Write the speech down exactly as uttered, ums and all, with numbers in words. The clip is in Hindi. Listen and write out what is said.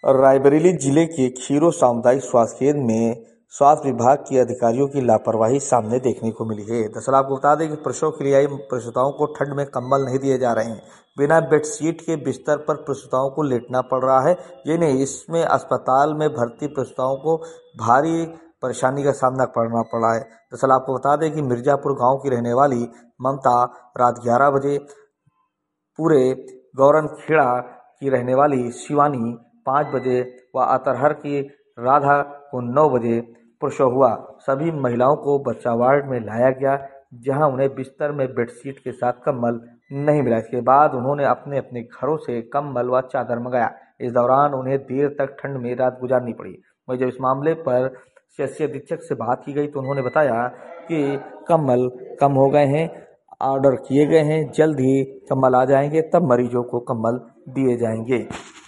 रायबरेली जिले के खीरो सामुदायिक स्वास्थ्य केंद्र में स्वास्थ्य विभाग के अधिकारियों की लापरवाही सामने देखने को मिली है। दरअसल आपको बता दें कि प्रसव के लिए आई प्रसूताओं को ठंड में कंबल नहीं दिए जा रहे हैं। बिना बेडशीट के बिस्तर पर प्रसूताओं को लेटना पड़ रहा है। ये नहीं, इसमें अस्पताल में भर्ती प्रसूताओं को भारी परेशानी का सामना करना पड़ा है। दरअसल आपको बता दें कि मिर्जापुर गाँव की रहने वाली ममता रात ग्यारह बजे, पूरे गौरन खेड़ा की रहने वाली शिवानी पाँच बजे व अतरहर की राधा को नौ बजे प्रसव हुआ। सभी महिलाओं को बच्चा वार्ड में लाया गया, जहां उन्हें बिस्तर में बेडशीट के साथ कंबल नहीं मिला। इसके बाद उन्होंने अपने अपने घरों से कंबल व चादर मंगाया। इस दौरान उन्हें देर तक ठंड में रात गुजारनी पड़ी। वहीं जब इस मामले पर सीएचसी अधीक्षक से बात की गई तो उन्होंने बताया कि कंबल कम हो गए हैं, ऑर्डर किए गए हैं, जल्द ही कंबल आ जाएंगे, तब मरीजों को कंबल दिए जाएंगे।